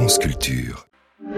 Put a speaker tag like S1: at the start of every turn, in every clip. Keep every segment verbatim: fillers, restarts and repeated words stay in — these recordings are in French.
S1: France Culture.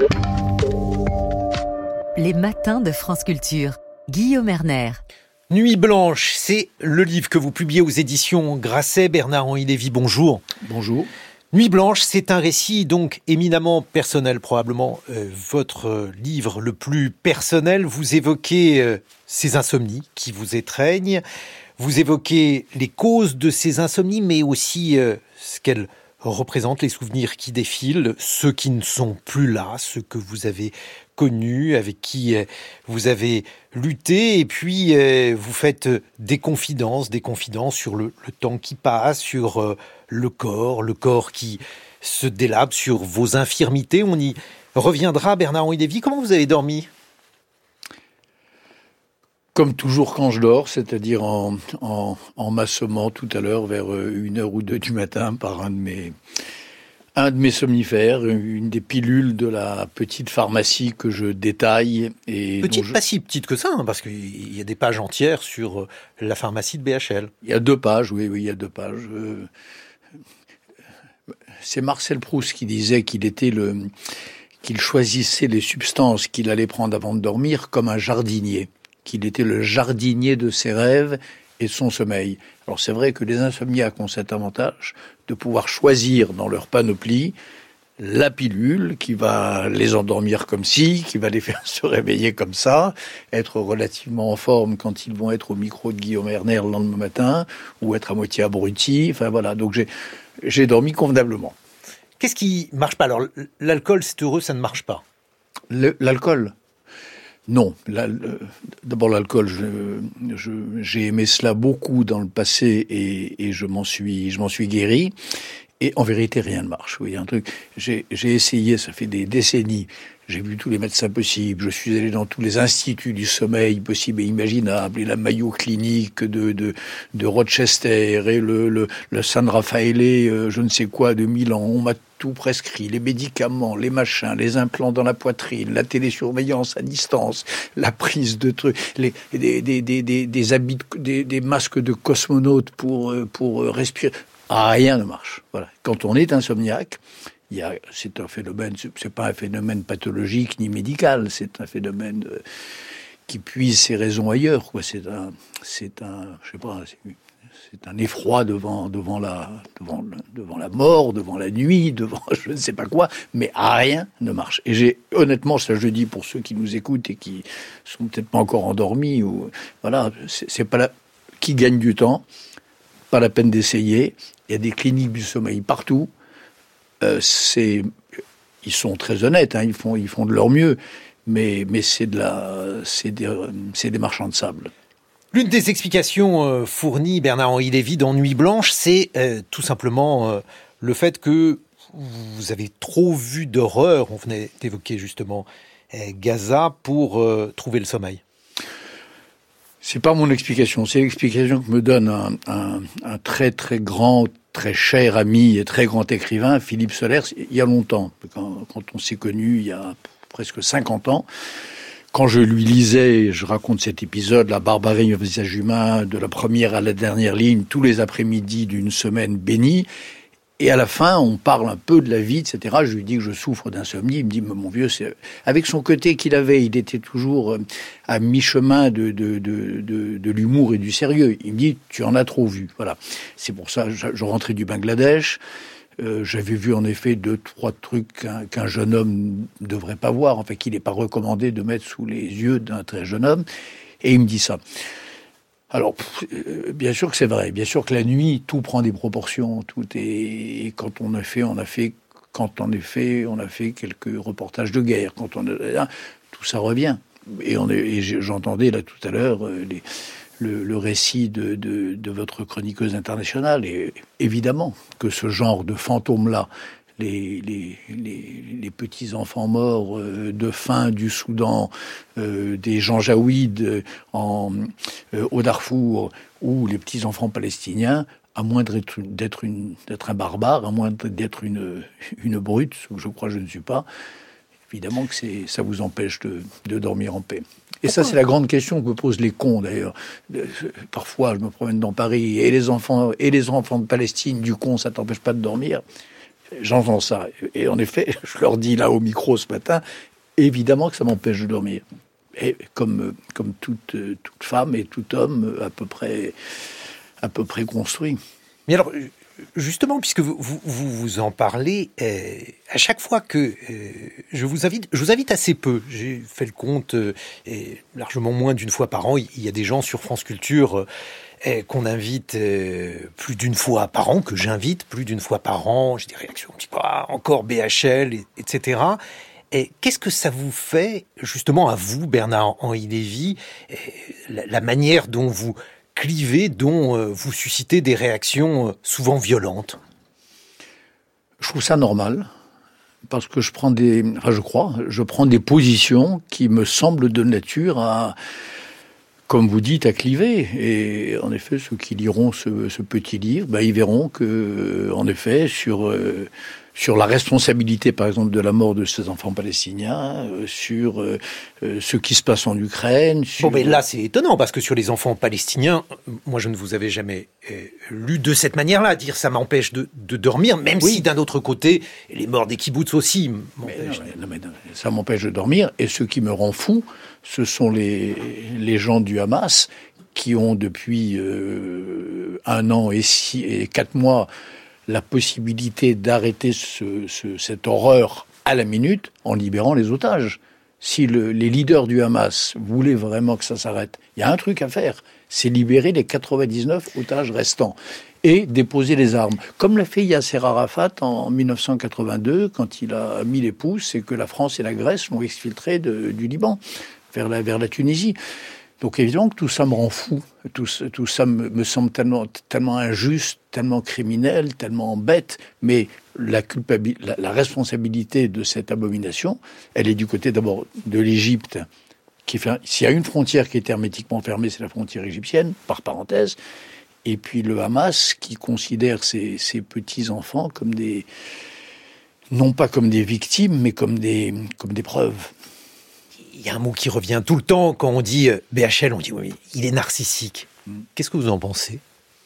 S2: Les matins de France Culture. Guillaume Erner.
S3: Nuit blanche, c'est le livre que vous publiez aux éditions Grasset. Bernard-Henri Lévy, bonjour.
S4: Bonjour.
S3: Nuit blanche, c'est un récit donc éminemment personnel, probablement euh, votre livre le plus personnel. Vous évoquez euh, ces insomnies qui vous étreignent, vous évoquez les causes de ces insomnies, mais aussi euh, ce qu'elles représentent, les souvenirs qui défilent, ceux qui ne sont plus là, ceux que vous avez connus, avec qui euh, vous avez lutté, et puis euh, vous faites des confidences, des confidences sur le, le temps qui passe, sur euh, le corps, le corps qui se délabre, sur vos infirmités. On y reviendra. Bernard-Henri Lévy, comment vous avez dormi ?
S4: Comme toujours quand je dors, c'est-à-dire en, en, en m'assommant tout à l'heure vers une heure ou deux du matin par un de mes, un de mes somnifères, une des pilules de la petite pharmacie que je détaille. Et
S3: petite,
S4: je...
S3: pas si petite que ça, hein, parce qu'il y a des pages entières sur la pharmacie de B H L.
S4: Il y a deux pages, oui, oui, il y a deux pages. C'est Marcel Proust qui disait qu'il était le, qu'il choisissait les substances qu'il allait prendre avant de dormir comme un jardinier. Qu'il était le jardinier de ses rêves et de son sommeil. Alors c'est vrai que les insomniaques ont cet avantage de pouvoir choisir dans leur panoplie la pilule qui va les endormir comme ci, qui va les faire se réveiller comme ça, être relativement en forme quand ils vont être au micro de Guillaume Erner le lendemain matin, ou être à moitié abrutis. Enfin voilà, donc j'ai, j'ai dormi convenablement.
S3: Qu'est-ce qui marche pas ? Alors l'alcool, c'est heureux, ça ne marche pas.
S4: Le, l'alcool Non, la, le, d'abord l'alcool, je, je, j'ai aimé cela beaucoup dans le passé et, et je m'en suis, je m'en suis guéri. Et en vérité, rien ne marche. Oui, un truc. J'ai, j'ai essayé, ça fait des décennies. J'ai vu tous les médecins possibles. Je suis allé dans tous les instituts du sommeil possibles et imaginables, et la Mayo Clinique de de, de Rochester et le le, le San Raffaele, euh, je ne sais quoi, de Milan. On m'a tout prescrit, les médicaments, les machins, les implants dans la poitrine, la télésurveillance à distance, la prise de trucs, les des des des des, des habits, des, des masques de cosmonautes pour pour respirer. Ah, rien ne marche. Voilà. Quand on est insomniaque, il y a, c'est un phénomène, c'est pas un phénomène pathologique ni médical, c'est un phénomène euh, qui puise ses raisons ailleurs, quoi. C'est un, c'est un, je sais pas, c'est, c'est un effroi devant, devant la, devant, devant la mort, devant la nuit, devant je ne sais pas quoi, mais rien ne marche. Et j'ai, honnêtement, ça je le dis pour ceux qui nous écoutent et qui sont peut-être pas encore endormis, ou, voilà, c'est, c'est pas la, qui gagne du temps, pas la peine d'essayer. Il y a des cliniques du sommeil partout. Euh, c'est, ils sont très honnêtes, hein, ils font, ils font de leur mieux, mais, mais c'est de la, c'est des, c'est des marchands de sable.
S3: L'une des explications euh, fournies Bernard-Henri Lévy dans Nuit blanche, c'est euh, tout simplement euh, le fait que vous avez trop vu d'horreur. On venait d'évoquer justement euh, Gaza pour euh, trouver le sommeil.
S4: C'est pas mon explication, c'est l'explication que me donne un, un, un très très grand, très cher ami et très grand écrivain, Philippe Solers, il y a longtemps, quand, quand on s'est connus, il y a presque cinquante ans. Quand je lui lisais, je raconte cet épisode, la barbarie au visage humain, de la première à la dernière ligne, tous les après-midi d'une semaine bénie. Et à la fin, on parle un peu de la vie, et cetera. Je lui dis que je souffre d'insomnie. Il me dit, mais mon vieux, c'est... Avec son côté qu'il avait, il était toujours à mi-chemin de, de, de, de, de l'humour et du sérieux. Il me dit, tu en as trop vu. Voilà. C'est pour ça, je, je rentrais du Bangladesh. Euh, j'avais vu en effet deux, trois trucs qu'un, qu'un jeune homme ne devrait pas voir. Enfin, qu'il n'est pas recommandé de mettre sous les yeux d'un très jeune homme. Et il me dit ça. Alors, euh, bien sûr que c'est vrai. Bien sûr que la nuit, tout prend des proportions. Tout est. Et quand on a fait, on a fait. Quand en effet, on a fait quelques reportages de guerre. Quand on a, tout ça revient. Et, on est, et j'entendais là tout à l'heure euh, les, le, le récit de, de, de votre chroniqueuse internationale. Et évidemment que ce genre de fantômes-là, les, les, les, les petits-enfants morts euh, de faim du Soudan, euh, des janjaouides en, euh, au Darfour, ou les petits-enfants palestiniens, à moins d'être, d'être, une, d'être un barbare, à moins d'être une, une brute, ce que je crois que je ne suis pas, évidemment que c'est, ça vous empêche de, de dormir en paix. Et Pourquoi ça, c'est la grande question que me posent les cons, d'ailleurs. Parfois, je me promène dans Paris, et les enfants, et les enfants de Palestine, du con, ça t'empêche pas de dormir. J'entends ça. Et en effet, je leur dis là au micro ce matin, évidemment que ça m'empêche de dormir. Et comme, comme toute, toute femme et tout homme à peu près, à peu près construit.
S3: Mais alors, justement, puisque vous vous, vous en parlez, euh, à chaque fois que euh, je vous invite, je vous invite assez peu. J'ai fait le compte, euh, et largement moins d'une fois par an. Il y a des gens sur France Culture euh, qu'on invite euh, plus d'une fois par an, que j'invite plus d'une fois par an. J'ai des réactions un petit peu, ah, encore B H L, et, etc. Et qu'est-ce que ça vous fait, justement, à vous, Bernard-Henri Lévy, la, la manière dont vous clivez, dont euh, vous suscitez des réactions euh, souvent violentes?
S4: Je trouve ça normal, parce que je prends des, enfin je crois, je prends des positions qui me semblent de nature à, comme vous dites, à cliver. Et en effet, ceux qui liront ce, ce petit livre, ben, ils verront que, en effet, sur euh, sur la responsabilité, par exemple, de la mort de ces enfants palestiniens, euh, sur euh, euh, ce qui se passe en Ukraine. Sur...
S3: Bon, mais là, c'est étonnant, parce que sur les enfants palestiniens, moi, je ne vous avais jamais euh, lu de cette manière-là, dire ça m'empêche de, de dormir, même oui. si, d'un autre côté, les morts des kibboutz aussi m'empêchent.
S4: Mais non, mais, non, mais non, ça m'empêche de dormir, et ce qui me rend fou, ce sont les, les gens du Hamas qui ont, depuis euh, un an et, six, et quatre mois, la possibilité d'arrêter ce, ce, cette horreur à la minute en libérant les otages. Si le, les leaders du Hamas voulaient vraiment que ça s'arrête, il y a un truc à faire, c'est libérer les quatre-vingt-dix-neuf otages restants et déposer les armes. Comme l'a fait Yasser Arafat en dix-neuf cent quatre-vingt-deux, quand il a mis les pouces et que la France et la Grèce l'ont exfiltré de, du Liban vers la, vers la Tunisie. Donc évidemment que tout ça me rend fou, tout, tout ça me, me semble tellement, tellement injuste, tellement criminel, tellement bête, mais la, culpabilité, la, la responsabilité de cette abomination, elle est du côté d'abord de l'Égypte, qui fait, s'il y a une frontière qui est hermétiquement fermée, c'est la frontière égyptienne, par parenthèse, et puis le Hamas qui considère ses, ses petits-enfants comme des, non pas comme des victimes, mais comme des, comme des preuves.
S3: Il y a un mot qui revient tout le temps quand on dit B H L, on dit oui, il est narcissique. Qu'est-ce que vous en pensez?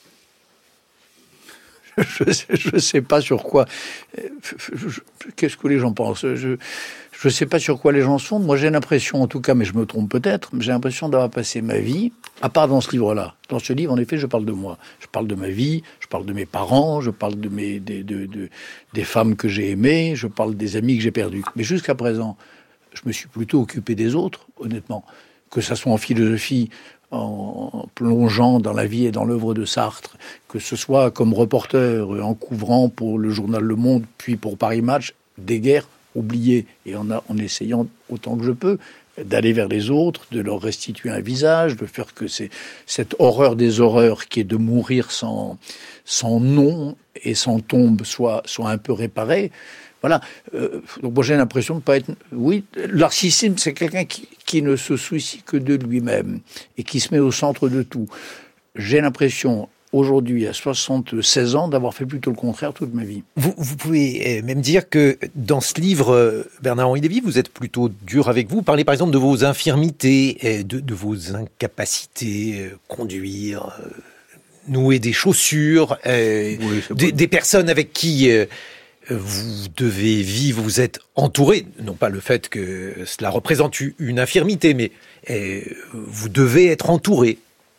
S4: Je ne sais pas sur quoi. Qu'est-ce que les gens pensent? Je ne sais pas sur quoi les gens sont. Moi, j'ai l'impression, en tout cas, mais je me trompe peut-être, mais j'ai l'impression d'avoir passé ma vie, à part dans ce livre-là. Dans ce livre, en effet, je parle de moi. Je parle de ma vie, je parle de mes parents, je parle de mes, des, de, de, des femmes que j'ai aimées, je parle des amis que j'ai perdus. Mais jusqu'à présent, je me suis plutôt occupé des autres, honnêtement. Que ça soit en philosophie, en plongeant dans la vie et dans l'œuvre de Sartre, que ce soit comme reporter, en couvrant pour le journal Le Monde, puis pour Paris Match, des guerres oubliées, et en, a, en essayant autant que je peux d'aller vers les autres, de leur restituer un visage, de faire que c'est, cette horreur des horreurs qui est de mourir sans, sans nom et sans tombe soit, soit un peu réparée. Voilà. Euh, donc moi j'ai l'impression de pas être... Oui, le narcissisme, c'est quelqu'un qui, qui ne se soucie que de lui-même et qui se met au centre de tout. J'ai l'impression, aujourd'hui, à soixante-seize ans, d'avoir fait plutôt le contraire toute ma vie.
S3: Vous, vous pouvez même dire que dans ce livre, Bernard-Henri Lévy, vous êtes plutôt dur avec vous. Vous parlez par exemple de vos infirmités, de, de vos incapacités, conduire, nouer des chaussures, euh, oui, des, des personnes avec qui... Euh, vous devez vivre, vous êtes entouré, non pas le fait que cela représente une infirmité, mais eh, vous devez être entouré.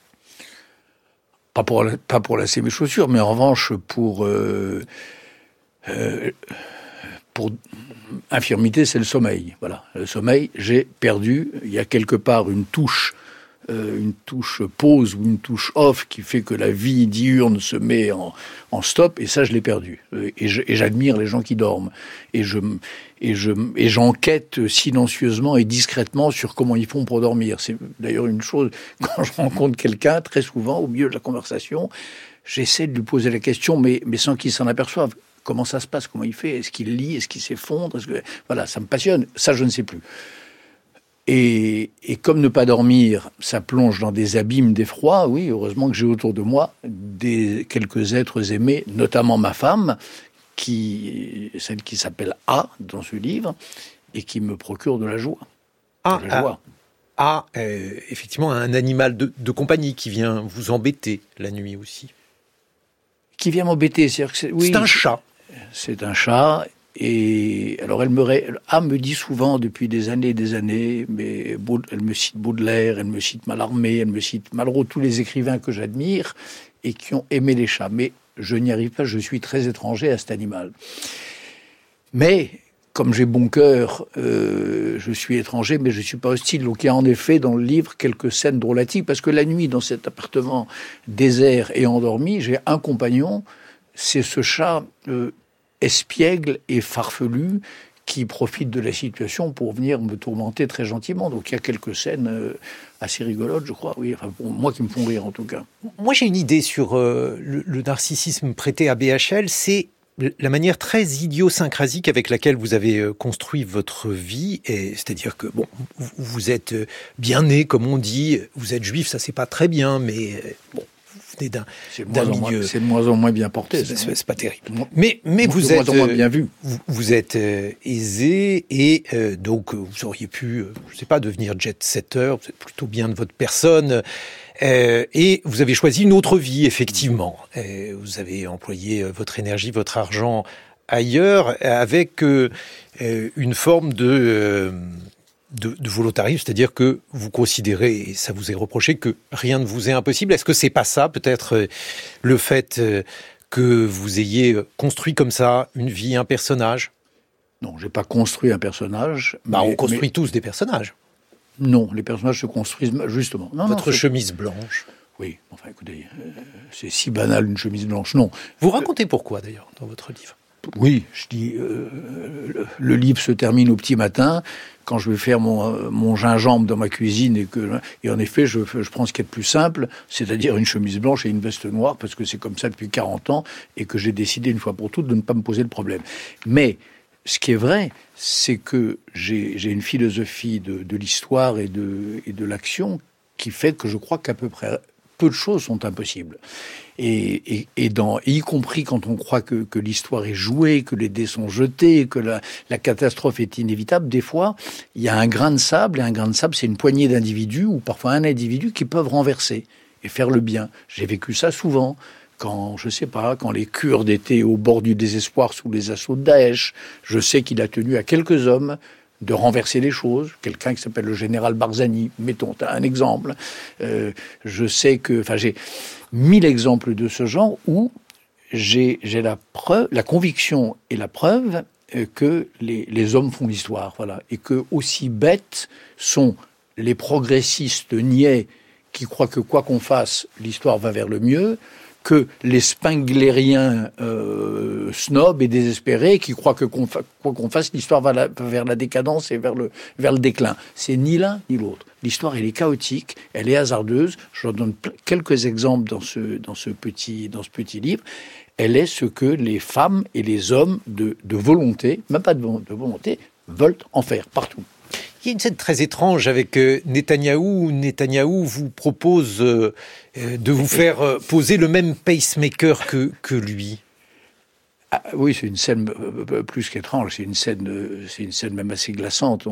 S4: Pas pour, pas pour lasser mes chaussures, mais en revanche pour... Euh, euh, pour infirmité, c'est le sommeil. Voilà, le sommeil, j'ai perdu. Il y a quelque part une touche, euh, une touche pause ou une touche off qui fait que la vie diurne se met en, en stop, et ça, je l'ai perdu. Et, je, et j'admire les gens qui dorment. Et je, et je, et j'enquête silencieusement et discrètement sur comment ils font pour dormir. C'est d'ailleurs une chose, quand je rencontre quelqu'un, très souvent, au milieu de la conversation, j'essaie de lui poser la question, mais, mais sans qu'il s'en aperçoive. Comment ça se passe? Comment il fait? Est-ce qu'il lit? Est-ce qu'il s'effondre? Est-ce que... Voilà, ça me passionne. Ça, je ne sais plus. Et, et comme ne pas dormir, ça plonge dans des abîmes d'effroi, oui, heureusement que j'ai autour de moi des, quelques êtres aimés, notamment ma femme, qui, celle qui s'appelle A dans ce livre, et qui me procure de la joie.
S3: Ah,
S4: de la joie.
S3: Ah, ah euh, effectivement, un animal de, de compagnie qui vient vous embêter la nuit aussi.
S4: Qui vient m'embêter, c'est-à-dire que c'est, oui,
S3: c'est un chat.
S4: c'est un chat. Et alors elle me, ré... ah, me dit souvent depuis des années et des années, mais elle me cite Baudelaire, elle me cite Mallarmé, elle me cite Malraux, tous les écrivains que j'admire et qui ont aimé les chats. Mais je n'y arrive pas, je suis très étranger à cet animal. Mais comme j'ai bon cœur, euh, je suis étranger, mais je ne suis pas hostile. Donc il y a en effet dans le livre quelques scènes drôlatiques, parce que la nuit, dans cet appartement désert et endormi, j'ai un compagnon, c'est ce chat euh, espiègle et farfelu qui profite de la situation pour venir me tourmenter très gentiment. Donc il y a quelques scènes euh, assez rigolotes, je crois, oui, enfin pour moi qui me font rire en tout cas.
S3: Moi j'ai une idée sur euh, le, le narcissisme prêté à B H L, c'est la manière très idiosyncrasique avec laquelle vous avez construit votre vie, et c'est-à-dire que bon, vous êtes bien né, comme on dit, vous êtes juif, ça c'est pas très bien, mais bon, vous venez d'un, d'un milieu.
S4: C'est de moins en moins bien porté.
S3: C'est, c'est, c'est pas terrible. Mais, mais vous
S4: de
S3: êtes
S4: moins en moins bien vu.
S3: Vous, vous êtes euh, aisé et euh, donc vous auriez pu, euh, je sais pas, devenir jet-setter. Vous êtes plutôt bien de votre personne. Euh, et vous avez choisi une autre vie, effectivement. Euh, vous avez employé votre énergie, votre argent ailleurs, avec euh, une forme de, euh, de, de volontarisme, c'est-à-dire que vous considérez, et ça vous est reproché, que rien ne vous est impossible. Est-ce que c'est pas ça, peut-être, euh, le fait euh, que vous ayez construit comme ça une vie, un personnage ?
S4: Non, j'ai pas construit un personnage.
S3: Bah,
S4: mais,
S3: on construit
S4: mais...
S3: tous des personnages.
S4: Non, les personnages se construisent justement. Non,
S3: Votre
S4: non,
S3: chemise blanche.
S4: Oui, enfin écoutez, euh, c'est si banal une chemise blanche. Non.
S3: Vous racontez pourquoi d'ailleurs dans votre livre ?
S4: Oui, je dis, euh, le, le livre se termine au petit matin, quand je vais faire mon, mon gingembre dans ma cuisine, et que, et en effet, je, je prends ce qui est le plus simple, c'est-à-dire une chemise blanche et une veste noire, parce que c'est comme ça depuis quarante ans, et que j'ai décidé une fois pour toutes de ne pas me poser le problème. Mais ce qui est vrai, c'est que j'ai, j'ai une philosophie de, de l'histoire et de, et de l'action qui fait que je crois qu'à peu près peu de choses sont impossibles. Et, et, et dans, y compris quand on croit que, que l'histoire est jouée, que les dés sont jetés, que la, la catastrophe est inévitable, des fois, il y a un grain de sable, et un grain de sable, c'est une poignée d'individus, ou parfois un individu, qui peuvent renverser et faire le bien. J'ai vécu ça souvent. Quand, je sais pas, quand les Kurdes étaient au bord du désespoir sous les assauts de Daesh, je sais qu'il a tenu à quelques hommes de renverser les choses. Quelqu'un qui s'appelle le général Barzani, mettons un exemple. Euh, je sais que, enfin, j'ai mille exemples de ce genre où j'ai, j'ai la preuve, la conviction et la preuve que les, les hommes font l'histoire, voilà, et que aussi bêtes sont les progressistes niais qui croient que quoi qu'on fasse, l'histoire va vers le mieux, que les spinglériens euh, snobs et désespérés qui croient que qu'on fa- quoi qu'on fasse, l'histoire va, la, va vers la décadence et vers le, vers le déclin. C'est ni l'un ni l'autre. L'histoire, elle est chaotique, elle est hasardeuse. Je leur donne quelques exemples dans ce, dans ce, petit, dans ce petit livre. Elle est ce que les femmes et les hommes de, de volonté, même pas de, de volonté, veulent en faire partout.
S3: Il y a une scène très étrange avec euh, Netanyahou. Netanyahou vous propose euh, euh, de vous faire euh, poser le même pacemaker que, que lui.
S4: Ah, oui, c'est une scène euh, plus qu'étrange. C'est une scène, euh, c'est une scène même assez glaçante.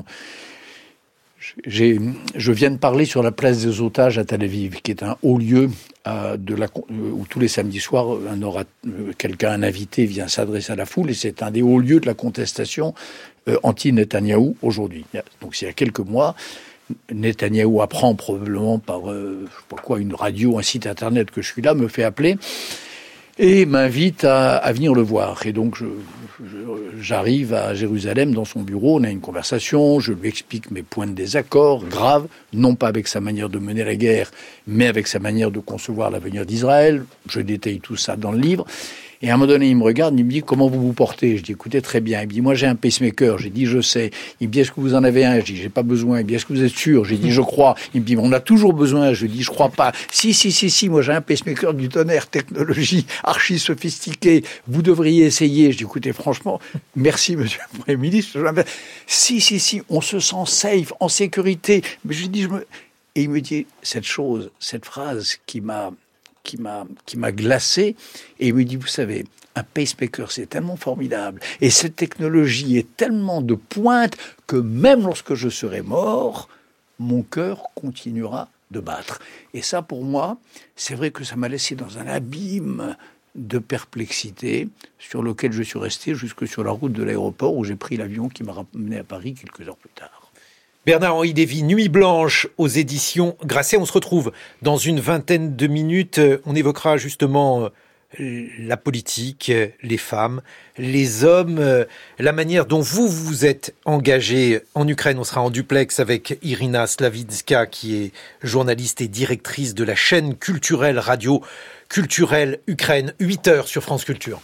S4: J'ai, je viens de parler sur la place des otages à Tel Aviv, qui est un haut lieu euh, de la, où tous les samedis soirs, un orat, quelqu'un, un invité vient s'adresser à la foule, et c'est un des hauts lieux de la contestation euh, anti-Netanyahou aujourd'hui. Donc, c'est il y a quelques mois, Netanyahou apprend probablement par, euh, je sais pas quoi, une radio, un site internet que je suis là, me fait appeler et m'invite à, à venir le voir. Et donc, je, je, j'arrive à Jérusalem dans son bureau, on a une conversation, je lui explique mes points de désaccord graves, non pas avec sa manière de mener la guerre, mais avec sa manière de concevoir l'avenir d'Israël. Je détaille tout ça dans le livre. Et à un moment donné, il me regarde, il me dit « Comment vous vous portez ?» Je dis « Écoutez, très bien. » Il me dit « Moi, j'ai un pacemaker. » J'ai dit « Je sais. » Il me dit « Est-ce que vous en avez un ?» Je dis « J'ai pas besoin. » Il me dit « Est-ce que vous êtes sûr ?» J'ai dit « Je crois. » Il me dit « On a toujours besoin. » Je dis « Je crois pas. »« Si, si, si, si. Moi, j'ai un pacemaker du tonnerre, technologie archi sophistiquée. Vous devriez essayer. » Je dis « Écoutez, franchement, merci, monsieur le Premier ministre. » Si, si, si. On se sent safe, en sécurité. Mais je dis « Je me... » Et il me dit cette chose, cette phrase qui m'a... qui m'a, qui m'a glacé, et il me dit, vous savez, un pacemaker, c'est tellement formidable, et cette technologie est tellement de pointe, que même lorsque je serai mort, mon cœur continuera de battre. Et ça, pour moi, c'est vrai que ça m'a laissé dans un abîme de perplexité sur lequel je suis resté jusque sur la route de l'aéroport où j'ai pris l'avion qui m'a ramené à Paris quelques heures plus tard.
S3: Bernard-Henri Lévy, Nuit blanche aux éditions Grasset. On se retrouve dans une vingtaine de minutes. On évoquera justement la politique, les femmes, les hommes, la manière dont vous vous êtes engagé en Ukraine. On sera en duplex avec Irina Slavitska, qui est journaliste et directrice de la chaîne culturelle radio culturelle Ukraine, huit heures sur France Culture.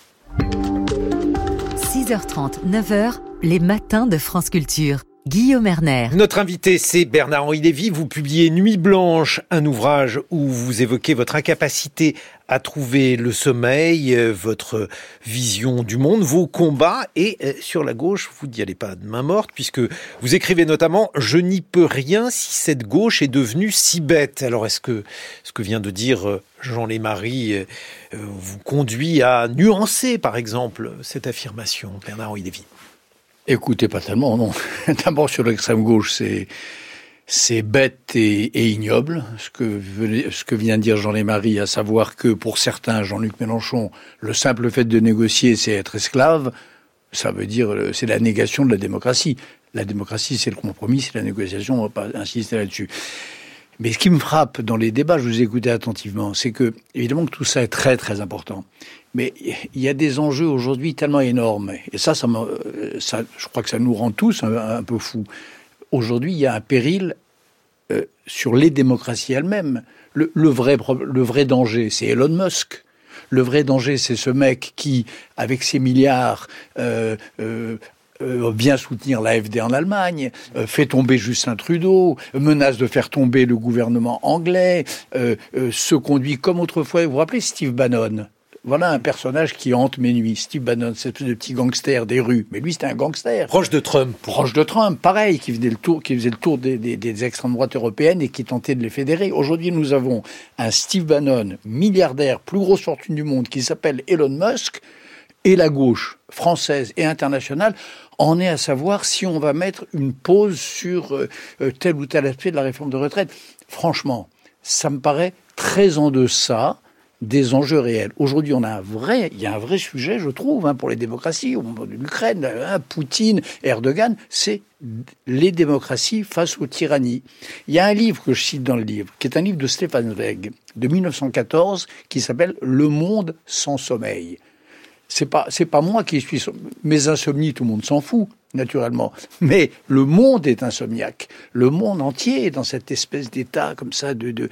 S2: six heures trente, neuf heures, les matins de France Culture. Guillaume Erner.
S3: Notre invité, c'est Bernard-Henri Lévy. Vous publiez Nuit blanche, un ouvrage où vous évoquez votre incapacité à trouver le sommeil, votre vision du monde, vos combats. Et sur la gauche, vous n'y allez pas de main morte, puisque vous écrivez notamment « Je n'y peux rien si cette gauche est devenue si bête ». Alors, est-ce que ce que vient de dire Jean Lémarie vous conduit à nuancer, par exemple, cette affirmation, Bernard-Henri Lévy ?
S4: Écoutez, pas tellement, non. D'abord, sur l'extrême gauche, c'est, c'est bête et, et ignoble, ce que, ce que vient de dire Jean Lémarie, à savoir que pour certains, Jean-Luc Mélenchon, le simple fait de négocier, c'est être esclave. Ça veut dire, c'est la négation de la démocratie. La démocratie, c'est le compromis, c'est la négociation, on va pas insister là-dessus. Mais ce qui me frappe dans les débats, je vous ai écouté attentivement, c'est que, évidemment, que tout ça est très, très important. Mais il y a des enjeux aujourd'hui tellement énormes. Et ça, ça, ça je crois que ça nous rend tous un, un peu fous. Aujourd'hui, il y a un péril euh, sur les démocraties elles-mêmes. Le, le, vrai, le vrai danger, c'est Elon Musk. Le vrai danger, c'est ce mec qui, avec ses milliards, euh, euh, Euh, vient soutenir l'A F D en Allemagne, euh, fait tomber Justin Trudeau, menace de faire tomber le gouvernement anglais, euh, euh, se conduit comme autrefois. Vous vous rappelez Steve Bannon ? Voilà un personnage qui hante mes nuits. Steve Bannon, cette espèce de petit gangster des rues. Mais lui, c'était un gangster.
S3: Proche de Trump.
S4: Proche de Trump, pareil, qui faisait le tour, qui faisait le tour des, des, des extrêmes droites européennes et qui tentait de les fédérer. Aujourd'hui, nous avons un Steve Bannon, milliardaire, plus grosse fortune du monde, qui s'appelle Elon Musk, et la gauche française et internationale en est à savoir si on va mettre une pause sur euh, tel ou tel aspect de la réforme de retraite. Franchement, ça me paraît très en deçà des enjeux réels. Aujourd'hui, on a un vrai, il y a un vrai sujet, je trouve, hein, pour les démocraties, au moment de l'Ukraine, hein, Poutine, Erdogan, c'est les démocraties face aux tyrannies. Il y a un livre que je cite dans le livre, qui est un livre de Stefan Zweig, de mille neuf cent quatorze, qui s'appelle « Le monde sans sommeil ». C'est pas, c'est pas moi qui suis... Mes insomnies, tout le monde s'en fout, naturellement. Mais le monde est insomniaque. Le monde entier est dans cette espèce d'état comme ça de, de,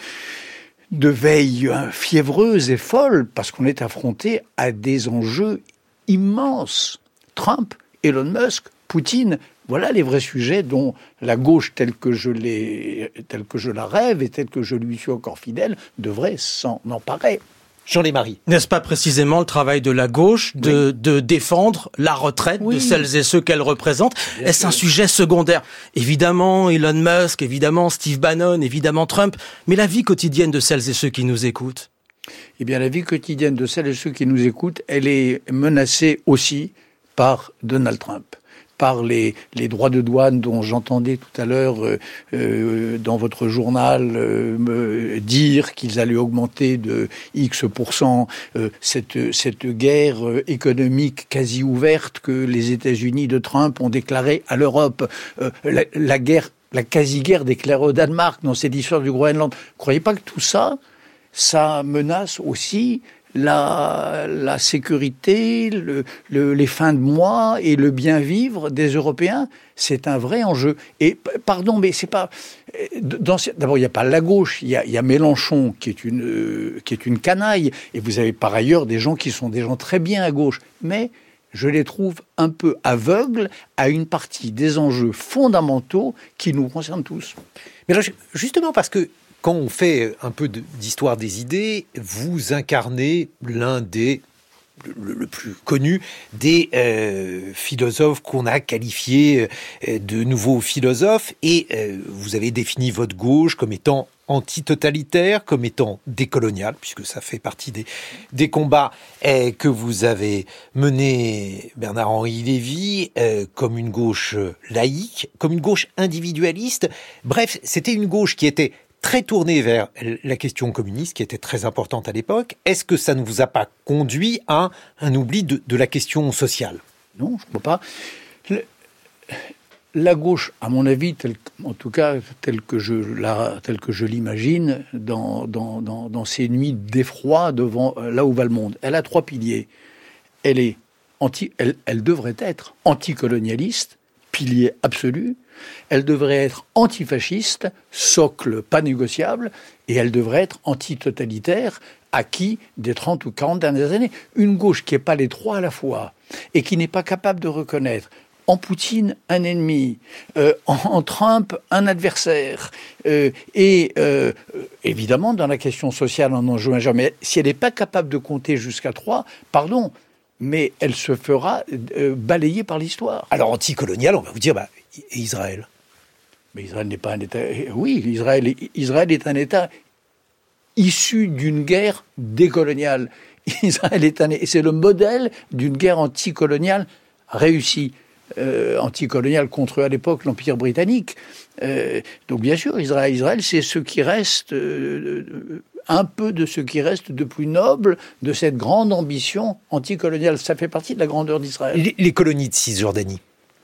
S4: de veille fiévreuse et folle, parce qu'on est affronté à des enjeux immenses. Trump, Elon Musk, Poutine, voilà les vrais sujets dont la gauche, telle que je l'ai, telle que je la rêve et telle que je lui suis encore fidèle, devrait s'en emparer.
S3: Jean Lémarie.
S1: N'est-ce pas précisément le travail de la gauche de, oui. de défendre la retraite oui. de celles et ceux qu'elle représente ? Bien Est-ce sûr. un sujet secondaire ? Évidemment, Elon Musk, évidemment, Steve Bannon, évidemment, Trump, mais la vie quotidienne de celles et ceux qui nous écoutent ?
S4: Eh bien, la vie quotidienne de celles et ceux qui nous écoutent, elle est menacée aussi par Donald Trump. Par les, les droits de douane dont j'entendais tout à l'heure euh, euh, dans votre journal euh, me dire qu'ils allaient augmenter de X pourcent euh, cette, cette guerre économique quasi ouverte que les États-Unis de Trump ont déclarée à l'Europe, euh, la, la guerre, la quasi-guerre déclarée au Danemark dans cette histoire du Groenland. Vous croyez pas que tout ça, ça menace aussi La, la sécurité, le, le, les fins de mois et le bien vivre des Européens, c'est un vrai enjeu. Et pardon, mais c'est pas. Dans, d'abord, il n'y a pas la gauche, il y a, il y a Mélenchon qui est une euh, qui est une canaille, et vous avez par ailleurs des gens qui sont des gens très bien à gauche, mais je les trouve un peu aveugles à une partie des enjeux fondamentaux qui nous concernent tous.
S3: Mais là, justement, parce que quand on fait un peu d'histoire des idées, vous incarnez l'un des, le, le plus connu, des euh, philosophes qu'on a qualifiés de nouveaux philosophes, et euh, vous avez défini votre gauche comme étant antitotalitaire, comme étant décoloniale, puisque ça fait partie des, des combats eh, que vous avez menés, Bernard-Henri Lévy, eh, comme une gauche laïque, comme une gauche individualiste. Bref, c'était une gauche qui était très tourné vers la question communiste qui était très importante à l'époque. Est-ce que ça ne vous a pas conduit à un oubli de, de la question sociale ?
S4: Non, je ne crois pas. Le, la gauche, à mon avis, tel, en tout cas tel que je, la, tel que je l'imagine, dans, dans, dans, dans ces nuits d'effroi devant là où va le monde, elle a trois piliers. Elle est anti, elle, elle devrait être anticolonialiste, pilier absolu. Elle devrait être antifasciste, socle pas négociable, et elle devrait être antitotalitaire, acquis des trente ou quarante dernières années. Une gauche qui n'est pas les trois à la fois, et qui n'est pas capable de reconnaître en Poutine un ennemi, euh, en, en Trump un adversaire, euh, et euh, évidemment dans la question sociale on en joue un jamais. Si elle n'est pas capable de compter jusqu'à trois, pardon, mais elle se fera euh, balayer par l'histoire.
S3: Alors anticolonial, on va vous dire, bah, et Israël ?
S4: Mais Israël n'est pas un État... Oui, Israël est, Israël est un État issu d'une guerre décoloniale. Israël est un... C'est le modèle d'une guerre anticoloniale réussie. Euh, anticoloniale contre, à l'époque, l'Empire britannique. Euh, donc bien sûr, Israël, Israël, c'est ce qui reste... Euh, un peu de ce qui reste de plus noble de cette grande ambition anticoloniale. Ça fait partie de la grandeur d'Israël.
S3: Les, les colonies de Cisjordanie.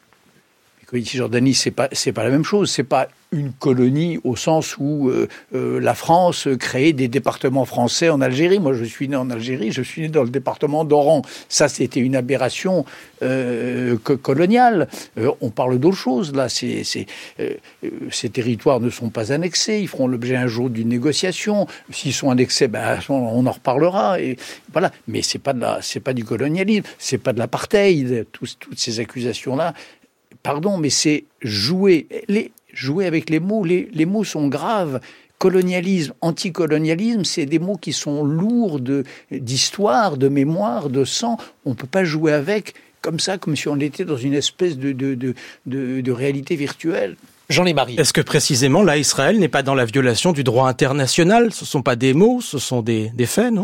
S4: Les colonies de Cisjordanie, c'est pas, c'est pas la même chose. C'est pas une colonie au sens où euh, euh, la France créait des départements français en Algérie. Moi, je suis né en Algérie, je suis né dans le département d'Oran. Ça, c'était une aberration euh, coloniale. Euh, on parle d'autre chose, là. C'est, c'est, euh, ces territoires ne sont pas annexés. Ils feront l'objet un jour d'une négociation. S'ils sont annexés, ben, on en reparlera. Et voilà. Mais c'est pas de la, c'est pas du colonialisme. C'est pas de l'apartheid. Tous, toutes ces accusations-là. Pardon, mais c'est jouer... Les, Jouer avec les mots, les, les mots sont graves. Colonialisme, anticolonialisme, c'est des mots qui sont lourds de, d'histoire, de mémoire, de sang. On ne peut pas jouer avec comme ça, comme si on était dans une espèce de, de, de, de, de réalité virtuelle.
S3: Jean Lémarie.
S1: Est-ce que précisément, là, Israël n'est pas dans la violation du droit international ? Ce ne sont pas des mots, ce sont des, des faits, non ?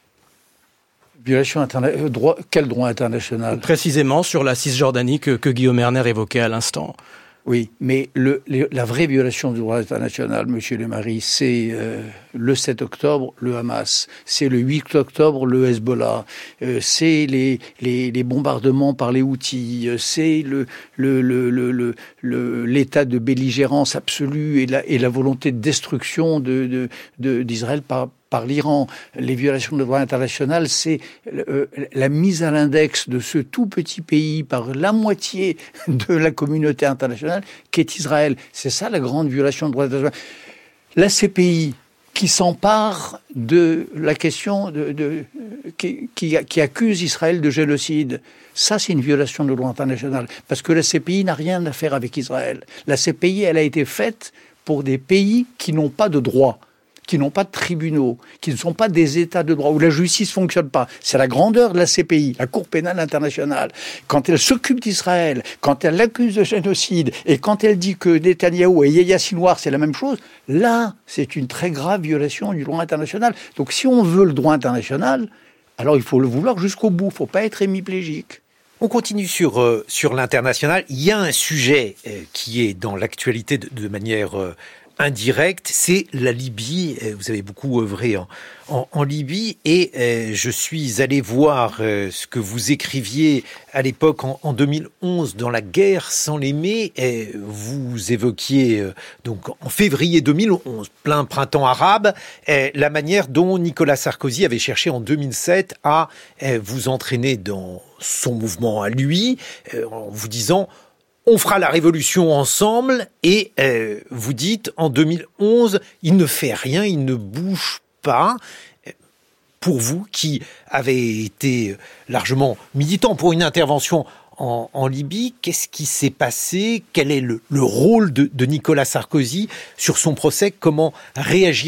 S4: Violation internationale. Droit, quel droit international ?
S1: Précisément sur la Cisjordanie que, que Guillaume Erner évoquait à l'instant.
S4: Oui, mais le, le, la vraie violation du droit international, monsieur Lémarie, c'est euh, le sept octobre, le Hamas, c'est le huit octobre, le Hezbollah, euh, c'est les, les, les bombardements par les Houthis, euh, c'est le, le, le, le, le, le, l'état de belligérance absolue et la, et la volonté de destruction de, de, de, d'Israël par par l'Iran. Les violations de droit international, c'est euh, la mise à l'index de ce tout petit pays par la moitié de la communauté internationale qu'est Israël. C'est ça la grande violation de droit international. La C P I qui s'empare de la question de, de, qui, qui, qui accuse Israël de génocide, ça c'est une violation de droit international. Parce que la C P I n'a rien à faire avec Israël. La C P I, elle a été faite pour des pays qui n'ont pas de droit, qui n'ont pas de tribunaux, qui ne sont pas des États de droit, où la justice ne fonctionne pas. C'est la grandeur de la C P I, la Cour pénale internationale. Quand elle s'occupe d'Israël, quand elle l'accuse de génocide, et quand elle dit que Netanyahou et Yahya Sinwar, c'est la même chose, là, c'est une très grave violation du droit international. Donc si on veut le droit international, alors il faut le vouloir jusqu'au bout, il ne faut pas être hémiplégique.
S3: On continue sur, euh, sur l'international. Il y a un sujet euh, qui est dans l'actualité de, de manière... Euh, indirecte, c'est la Libye. Vous avez beaucoup œuvré en, en, en Libye et euh, je suis allé voir euh, ce que vous écriviez à l'époque en, en deux mille onze dans La guerre sans l'aimer. Et vous évoquiez euh, donc en février deux mille onze, plein printemps arabe, euh, la manière dont Nicolas Sarkozy avait cherché en deux mille sept à euh, vous entraîner dans son mouvement à lui, euh, en vous disant on fera la révolution ensemble, et euh, vous dites, en deux mille onze, il ne fait rien, il ne bouge pas. Pour vous, qui avez été largement militant pour une intervention en, en Libye, qu'est-ce qui s'est passé ? Quel est le, le rôle de, de Nicolas Sarkozy sur son procès ? Comment réagiriez-vous ?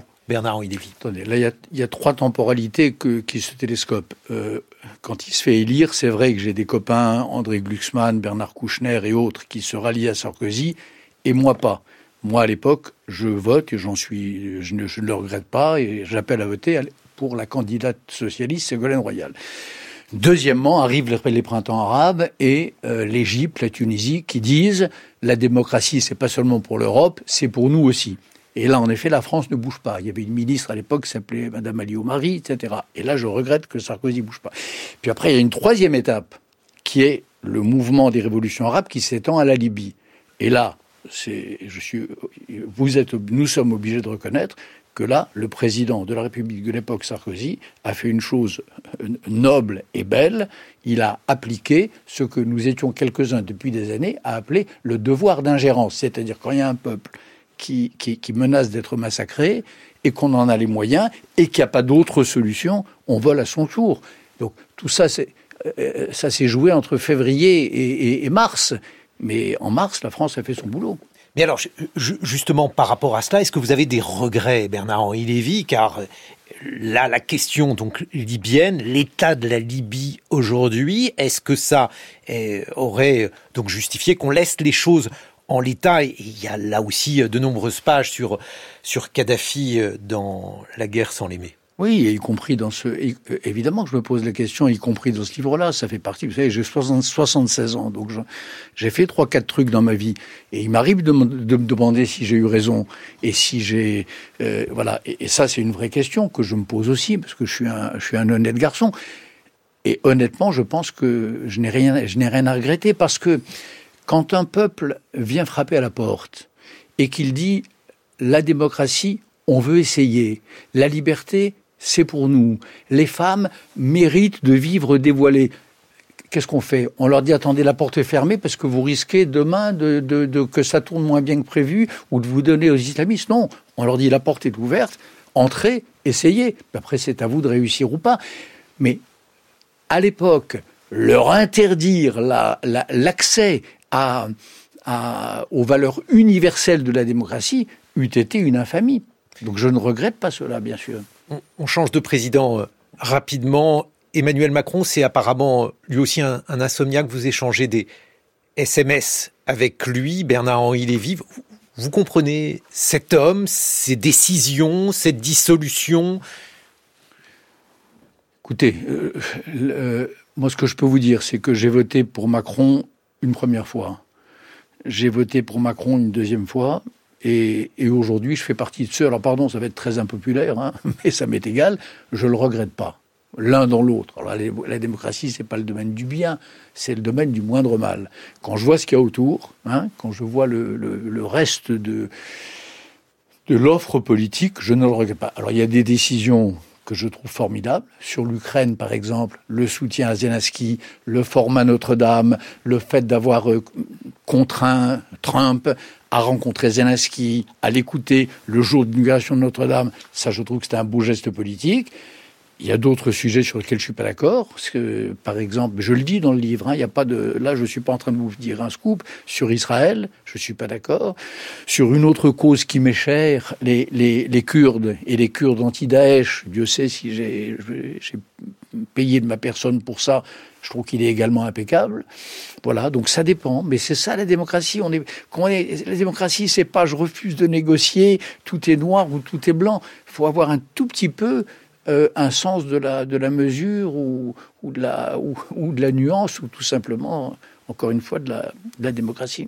S3: Bernard-Henri Lévy.
S4: Attendez, là, il y a, y a trois temporalités que, qui se télescopent. Euh, quand il se fait élire, c'est vrai que j'ai des copains, André Glucksmann, Bernard Kouchner et autres, qui se rallient à Sarkozy, et moi pas. Moi, à l'époque, je vote, et j'en suis, je ne, je ne le regrette pas, et j'appelle à voter pour la candidate socialiste Ségolène Royal. Deuxièmement, arrivent les, les printemps arabes et euh, l'Égypte, la Tunisie, qui disent la démocratie, c'est pas seulement pour l'Europe, c'est pour nous aussi. Et là, en effet, la France ne bouge pas. Il y avait une ministre à l'époque qui s'appelait Madame Alliot-Marie, et cetera. Et là, je regrette que Sarkozy ne bouge pas. Puis après, il y a une troisième étape, qui est le mouvement des révolutions arabes qui s'étend à la Libye. Et là, c'est, je suis, vous êtes, nous sommes obligés de reconnaître que là, le président de la République de l'époque, Sarkozy, a fait une chose noble et belle. Il a appliqué ce que nous étions quelques-uns depuis des années à appeler le devoir d'ingérence. C'est-à-dire quand il y a un peuple qui, qui, qui menace d'être massacré et qu'on en a les moyens et qu'il n'y a pas d'autre solution, on vole à son tour. Donc tout ça, c'est, euh, ça s'est joué entre février et, et, et mars. Mais en mars, la France a fait son boulot.
S3: Mais alors, justement, par rapport à cela, est-ce que vous avez des regrets, Bernard-Henri Lévy ? Car là, la question donc libyenne, l'état de la Libye aujourd'hui, est-ce que ça eh, aurait donc justifié qu'on laisse les choses en l'état ? Et il y a là aussi de nombreuses pages sur, sur Kadhafi dans La guerre sans l'aimer.
S4: Oui, y compris dans ce... Évidemment que je me pose la question, y compris dans ce livre-là, ça fait partie... Vous savez, j'ai soixante-seize ans, donc j'ai fait trois quatre trucs dans ma vie. Et il m'arrive de, de me demander si j'ai eu raison et si j'ai... Euh, voilà, et, et ça, c'est une vraie question que je me pose aussi, parce que je suis un, je suis un honnête garçon. Et honnêtement, je pense que je n'ai rien, je n'ai rien à regretter, parce que quand un peuple vient frapper à la porte et qu'il dit « la démocratie, on veut essayer, la liberté... c'est pour nous. Les femmes méritent de vivre dévoilées. » Qu'est-ce qu'on fait ? On leur dit, attendez, la porte est fermée parce que vous risquez demain de, de, de, que ça tourne moins bien que prévu ou de vous donner aux islamistes. Non, on leur dit, la porte est ouverte, entrez, essayez. Après, c'est à vous de réussir ou pas. Mais à l'époque, leur interdire la, la, l'accès à, à, aux valeurs universelles de la démocratie eût été une infamie. Donc je ne regrette pas cela, bien sûr.
S3: On change de président rapidement. Emmanuel Macron, c'est apparemment lui aussi un, un insomniaque. Vous échangez des S M S avec lui, Bernard-Henri Lévy. Vous, vous comprenez cet homme, ses décisions, cette dissolution ?
S4: Écoutez, euh, euh, moi ce que je peux vous dire, c'est que j'ai voté pour Macron une première fois. J'ai voté pour Macron une deuxième fois. Et, et aujourd'hui, je fais partie de ceux... Alors pardon, ça va être très impopulaire, hein, mais ça m'est égal. Je le regrette pas. L'un dans l'autre. Alors la, la démocratie, c'est pas le domaine du bien, c'est le domaine du moindre mal. Quand je vois ce qu'il y a autour, hein, quand je vois le, le, le reste de, de l'offre politique, je ne le regrette pas. Alors il y a des décisions que je trouve formidables. Sur l'Ukraine, par exemple, le soutien à Zelensky, le format Notre-Dame, le fait d'avoir euh, contraint Trump à rencontrer Zelensky, à l'écouter le jour de l'inauguration de Notre-Dame, ça je trouve que c'était un beau geste politique. Il y a d'autres sujets sur lesquels je suis pas d'accord. Parce que, par exemple, je le dis dans le livre, hein, il y a pas de, là, je suis pas en train de vous dire un scoop sur Israël. Je suis pas d'accord. Sur une autre cause qui m'est chère, les, les, les Kurdes et les Kurdes anti-Daesh. Dieu sait si j'ai, j'ai payé de ma personne pour ça. Je trouve qu'il est également impeccable. Voilà. Donc ça dépend. Mais c'est ça, la démocratie. On est, quand on est, la démocratie, c'est pas je refuse de négocier, tout est noir ou tout est blanc. Il faut avoir un tout petit peu, Euh, un sens de la, de la mesure ou, ou, de la, ou, ou de la nuance ou tout simplement, encore une fois, de la, de la démocratie.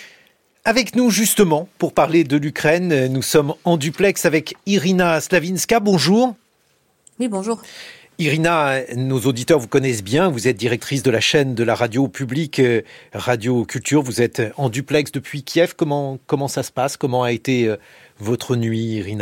S3: Avec nous, justement, pour parler de l'Ukraine, nous sommes en duplex avec Irina Slavinska. Bonjour.
S5: Oui, bonjour.
S3: Irina, nos auditeurs vous connaissent bien. Vous êtes directrice de la chaîne de la radio publique Radio Culture. Vous êtes en duplex depuis Kiev. Comment, comment ça se passe ? Comment a été votre nuit, Irina ?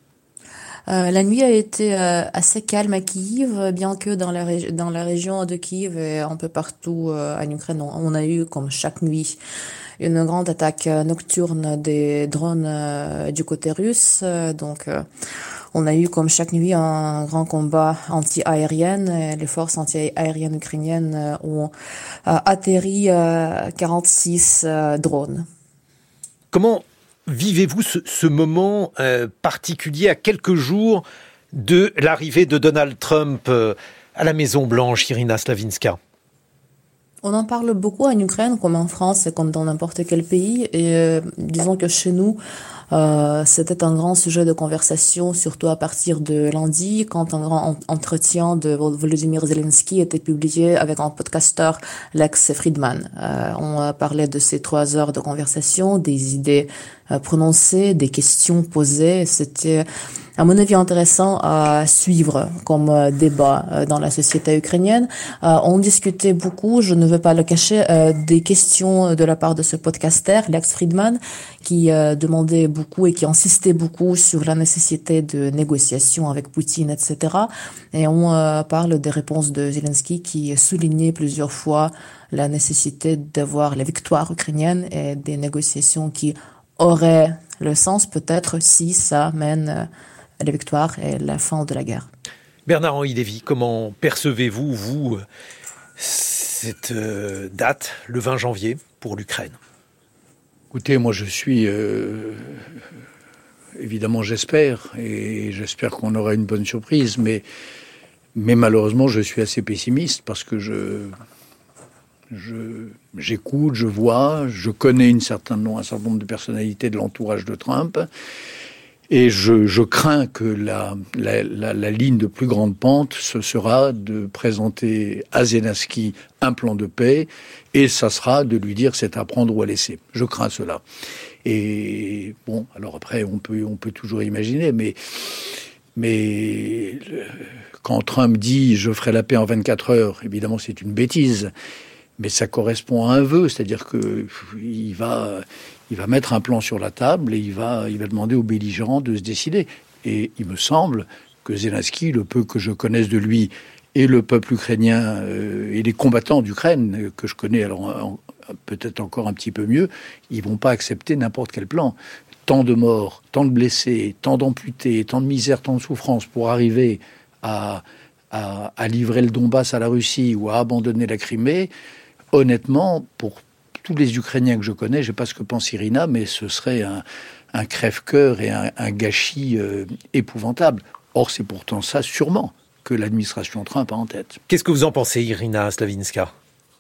S5: Euh, la nuit a été euh, assez calme à Kiev, bien que dans la, ré- dans la région de Kiev et un peu partout euh, en Ukraine, on, on a eu, comme chaque nuit, une grande attaque nocturne des drones euh, du côté russe. Donc, euh, on a eu, comme chaque nuit, un grand combat anti-aérien. Les forces anti-aériennes ukrainiennes ont euh, atterri euh, quarante-six euh, drones.
S3: Comment vivez-vous ce, ce moment euh, particulier à quelques jours de l'arrivée de Donald Trump euh, à la Maison-Blanche, Irina Slavinska ?
S5: On en parle beaucoup en Ukraine, comme en France et comme dans n'importe quel pays. Et euh, disons que chez nous, Euh, c'était un grand sujet de conversation, surtout à partir de lundi, quand un grand entretien de Volodymyr Zelensky était publié avec un podcasteur, Lex Fridman. Euh, on parlait de ces trois heures de conversation, des idées euh, prononcées, des questions posées. C'était, à mon avis, intéressant à suivre comme euh, débat euh, dans la société ukrainienne. Euh, on discutait beaucoup, je ne veux pas le cacher, euh, des questions de la part de ce podcasteur, Lex Fridman, qui euh, demandait beaucoup et qui insistait beaucoup sur la nécessité de négociations avec Poutine, et cetera. Et on euh, parle des réponses de Zelensky qui soulignait plusieurs fois la nécessité d'avoir la victoire ukrainienne et des négociations qui auraient le sens peut-être si ça mène à la victoire et la fin de la guerre.
S3: Bernard-Henri Lévy, comment percevez-vous, vous, cette date, le vingt janvier, pour l'Ukraine ?
S4: Écoutez, moi je suis... Euh, évidemment j'espère, et j'espère qu'on aura une bonne surprise, mais, mais malheureusement je suis assez pessimiste, parce que je... Je, j'écoute, je vois, je connais une certaine, un certain nombre de personnalités de l'entourage de Trump, et je, je crains que la, la, la, la ligne de plus grande pente, ce sera de présenter à Zelensky un plan de paix, et ça sera de lui dire c'est à prendre ou à laisser. Je crains cela. Et bon, alors après, on peut, on peut toujours imaginer, mais... mais quand Trump dit « je ferai la paix en vingt-quatre heures », évidemment c'est une bêtise. Mais ça correspond à un vœu, c'est-à-dire que il va, il va mettre un plan sur la table et il va, il va demander aux belligérants de se décider. Et il me semble que Zelensky, le peu que je connaisse de lui, et le peuple ukrainien euh, et les combattants d'Ukraine que je connais, alors en, peut-être encore un petit peu mieux, ils vont pas accepter n'importe quel plan. Tant de morts, tant de blessés, tant d'amputés, tant de misère, tant de souffrance pour arriver à, à, à livrer le Donbass à la Russie ou à abandonner la Crimée. Honnêtement, pour tous les Ukrainiens que je connais, je ne sais pas ce que pense Irina, mais ce serait un, un crève-cœur et un, un gâchis euh, épouvantable. Or, c'est pourtant ça, sûrement, que l'administration Trump a en tête.
S3: Qu'est-ce que vous en pensez, Irina Slavinska ?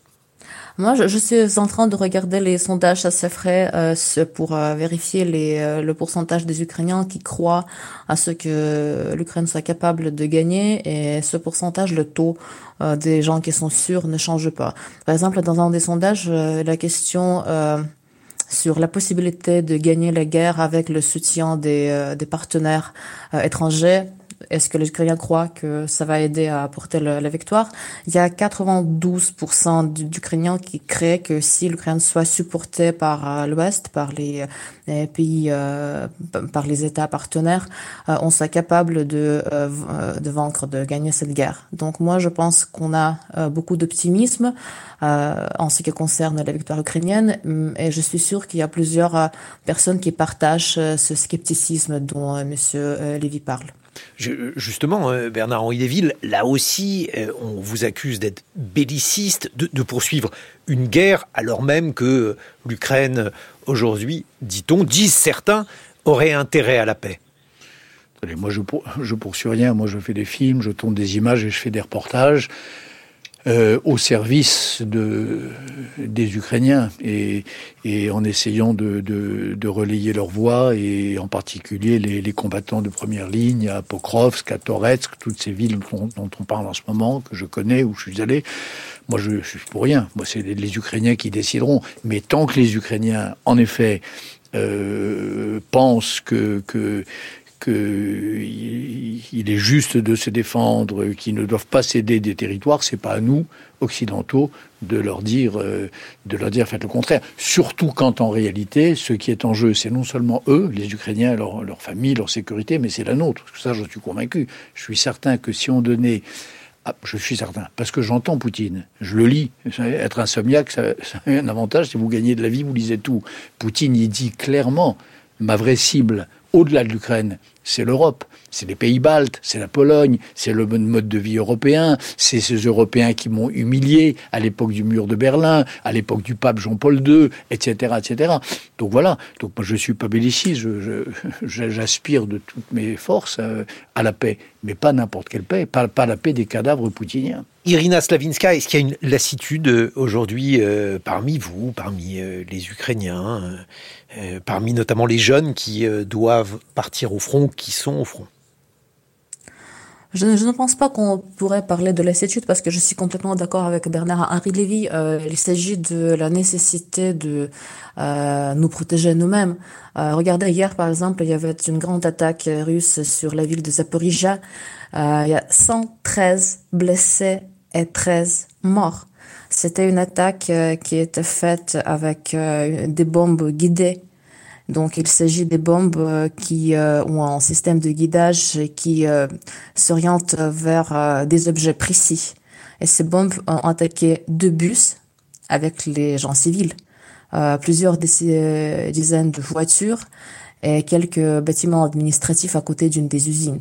S5: Moi, je, je suis en train de regarder les sondages assez frais euh, pour euh, vérifier les, euh, le pourcentage des Ukrainiens qui croient à ce que l'Ukraine soit capable de gagner. Et ce pourcentage, le taux euh, des gens qui sont sûrs ne change pas. Par exemple, dans un des sondages, euh, la question euh, sur la possibilité de gagner la guerre avec le soutien des, euh, des partenaires euh, étrangers, est-ce que les Ukrainiens croient que ça va aider à apporter le, la victoire? Il y a quatre-vingt-douze pour cent d'Ukrainiens qui créent que si l'Ukraine soit supportée par euh, l'Ouest, par les, les pays, euh, par les États partenaires, euh, on soit capable de, euh, de vaincre, de gagner cette guerre. Donc moi, je pense qu'on a euh, beaucoup d'optimisme euh, en ce qui concerne la victoire ukrainienne, et je suis sûre qu'il y a plusieurs euh, personnes qui partagent euh, ce scepticisme dont euh, Monsieur euh, Lévy parle.
S3: Je, justement, Bernard-Henri Lévy, là aussi, on vous accuse d'être belliciste, de, de poursuivre une guerre, alors même que l'Ukraine, aujourd'hui, dit-on, disent certains, aurait intérêt à la paix.
S4: Allez, moi, je, je poursuis rien. Moi, je fais des films, je tourne des images et je fais des reportages euh, au service de, des Ukrainiens et, et en essayant de, de, de relayer leur voix, et en particulier les, les combattants de première ligne à Pokrovsk, à Toretsk, toutes ces villes dont, dont on parle en ce moment, que je connais, où je suis allé. Moi, je, je suis pour rien. Moi, c'est les, les Ukrainiens qui décideront. Mais tant que les Ukrainiens, en effet, euh, pensent que... que qu'il est juste de se défendre, qu'ils ne doivent pas céder des territoires, c'est pas à nous, occidentaux, de leur dire, euh, de leur dire faites le contraire. Surtout quand, en réalité, ce qui est en jeu, c'est non seulement eux, les Ukrainiens, leur, leur famille, leur sécurité, mais c'est la nôtre. Ça, j'en suis convaincu. Je suis certain que si on donnait... Ah, je suis certain, parce que j'entends Poutine, je le lis. Être insomniaque, ça, ça a un avantage, si vous gagnez de la vie, vous lisez tout. Poutine, il dit clairement, ma vraie cible, au-delà de l'Ukraine, c'est l'Europe, c'est les pays baltes, c'est la Pologne, c'est le mode de vie européen, c'est ces Européens qui m'ont humilié à l'époque du mur de Berlin, à l'époque du pape Jean-Paul deux, et cetera, et cetera. Donc voilà, donc moi je suis pas belliciste, je, je, j'aspire de toutes mes forces à la paix, mais pas n'importe quelle paix, pas, pas la paix des cadavres poutiniens.
S3: Irina Slavinska, est-ce qu'il y a une lassitude aujourd'hui euh, parmi vous, parmi euh, les Ukrainiens, euh, parmi notamment les jeunes qui euh, doivent partir au front, qui sont au front?
S5: Je ne, je ne pense pas qu'on pourrait parler de lassitude parce que je suis complètement d'accord avec Bernard-Henri Lévy. Euh, il s'agit de la nécessité de euh, nous protéger nous-mêmes. Euh, regardez, hier par exemple, il y avait une grande attaque russe sur la ville de Zaporizhia. Euh, il y a cent treize blessés et treize morts. C'était une attaque euh, qui était faite avec euh, des bombes guidées. Donc, il s'agit des bombes euh, qui euh, ont un système de guidage qui euh, s'oriente vers euh, des objets précis. Et ces bombes ont attaqué deux bus avec les gens civils, euh, plusieurs euh, dizaines de voitures et quelques bâtiments administratifs à côté d'une des usines.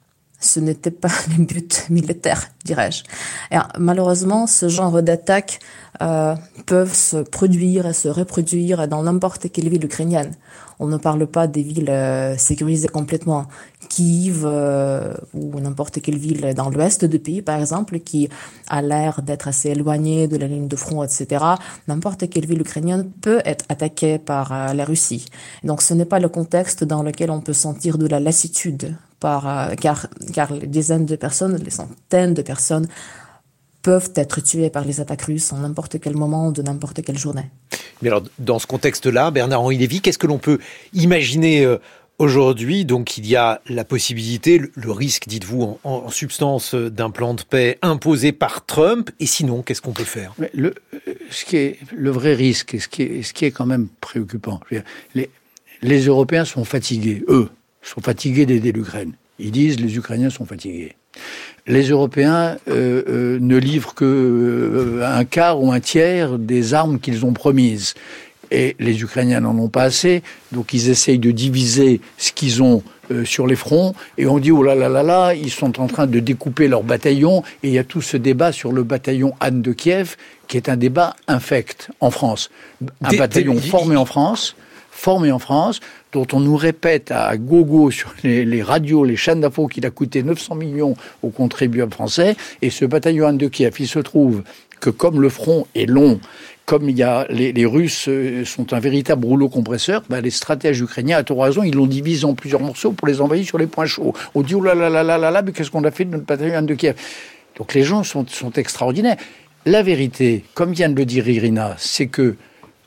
S5: Ce n'était pas le but militaire, dirais-je. Et malheureusement, ce genre d'attaques euh, peuvent se produire et se reproduire dans n'importe quelle ville ukrainienne. On ne parle pas des villes euh, sécurisées complètement. Kiev euh, ou n'importe quelle ville dans l'ouest du pays, par exemple, qui a l'air d'être assez éloignée de la ligne de front, et cetera. N'importe quelle ville ukrainienne peut être attaquée par euh, la Russie. Donc, ce n'est pas le contexte dans lequel on peut sentir de la lassitude. Par, euh, car, car les dizaines de personnes, les centaines de personnes peuvent être tuées par les attaques russes en n'importe quel moment de n'importe quelle journée.
S3: Mais alors, dans ce contexte-là, Bernard-Henri Lévy, qu'est-ce que l'on peut imaginer euh, aujourd'hui? Donc, il y a la possibilité, le, le risque, dites-vous, en, en substance, d'un plan de paix imposé par Trump. Et sinon, qu'est-ce qu'on peut faire?
S4: Mais le, ce qui est le vrai risque, et ce qui est, ce qui est quand même préoccupant, je veux dire, les, les Européens sont fatigués, eux. sont fatigués d'aider l'Ukraine. Ils disent les Ukrainiens sont fatigués. Les Européens euh, euh, ne livrent que euh, un quart ou un tiers des armes qu'ils ont promises. Et les Ukrainiens n'en ont pas assez, donc ils essayent de diviser ce qu'ils ont euh, sur les fronts, et on dit oh là là là là, ils sont en train de découper leurs bataillons, et il y a tout ce débat sur le bataillon Anne de Kiev, qui est un débat infect en France. Un des, bataillon des... formé en France, formé en France, dont on nous répète à gogo sur les, les radios, les chaînes d'infos qu'il a coûté neuf cents millions aux contribuables français. Et ce bataillon Anne de Kiev, il se trouve que comme le front est long, comme il y a, les, les Russes sont un véritable rouleau compresseur, ben les stratèges ukrainiens, à tort raison, ils l'ont divisé en plusieurs morceaux pour les envahir sur les points chauds. On dit, oh là là là là là là, mais qu'est-ce qu'on a fait de notre bataillon Anne de Kiev? Donc les gens sont, sont extraordinaires. La vérité, comme vient de le dire Irina, c'est que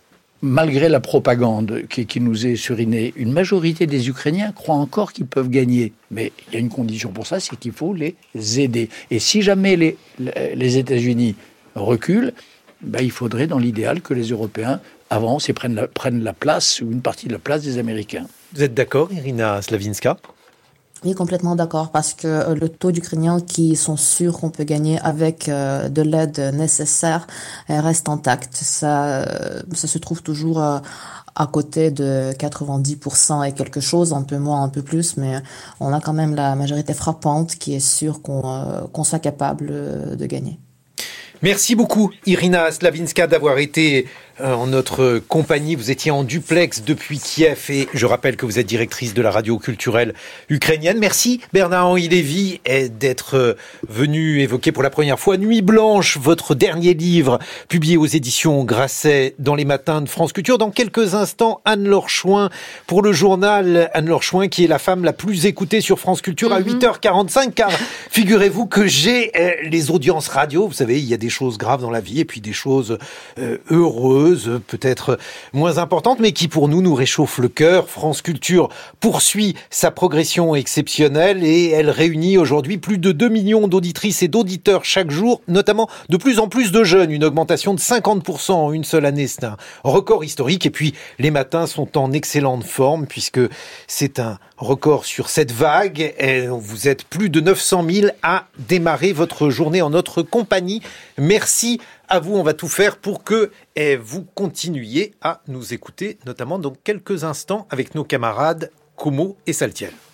S4: malgré la propagande qui, qui nous est surinée, une majorité des Ukrainiens croient encore qu'ils peuvent gagner. Mais il y a une condition pour ça, c'est qu'il faut les aider. Et si jamais les, les États-Unis reculent, ben il faudrait dans l'idéal que les Européens avancent et prennent la, prennent la place, ou une partie de la place des Américains.
S3: Vous êtes d'accord, Irina Slavinska?
S5: Oui, complètement d'accord, parce que euh, le taux d'Ukrainiens qui sont sûrs qu'on peut gagner avec euh, de l'aide nécessaire euh, reste intact. Ça, euh, ça se trouve toujours euh, à côté de quatre-vingt-dix pour cent et quelque chose, un peu moins, un peu plus, mais on a quand même la majorité frappante qui est sûre qu'on, euh, qu'on soit capable euh, de gagner.
S3: Merci beaucoup, Irina Slavinska, d'avoir été euh, en notre compagnie. Vous étiez en duplex depuis Kiev et je rappelle que vous êtes directrice de la radio culturelle ukrainienne. Merci, Bernard-Henri Lévy, d'être euh, venu évoquer pour la première fois Nuit Blanche, votre dernier livre, publié aux éditions Grasset dans les matins de France Culture. Dans quelques instants, Anne-Laure Chouin pour le journal. Anne-Laure Chouin, qui est la femme la plus écoutée sur France Culture, mm-hmm. à huit heures quarante-cinq, car figurez-vous que j'ai euh, les audiences radio. Vous savez, il y a des choses graves dans la vie et puis des choses euh, heureuses, peut-être moins importantes, mais qui pour nous nous réchauffent le cœur. France Culture poursuit sa progression exceptionnelle et elle réunit aujourd'hui plus de deux millions d'auditrices et d'auditeurs chaque jour, notamment de plus en plus de jeunes, une augmentation de cinquante pour cent en une seule année, c'est un record historique. Et puis les matins sont en excellente forme puisque c'est un record sur cette vague. Et vous êtes plus de neuf cent mille à démarrer votre journée en notre compagnie. Merci à vous, on va tout faire pour que eh, vous continuiez à nous écouter, notamment dans quelques instants avec nos camarades Como et Saltiel.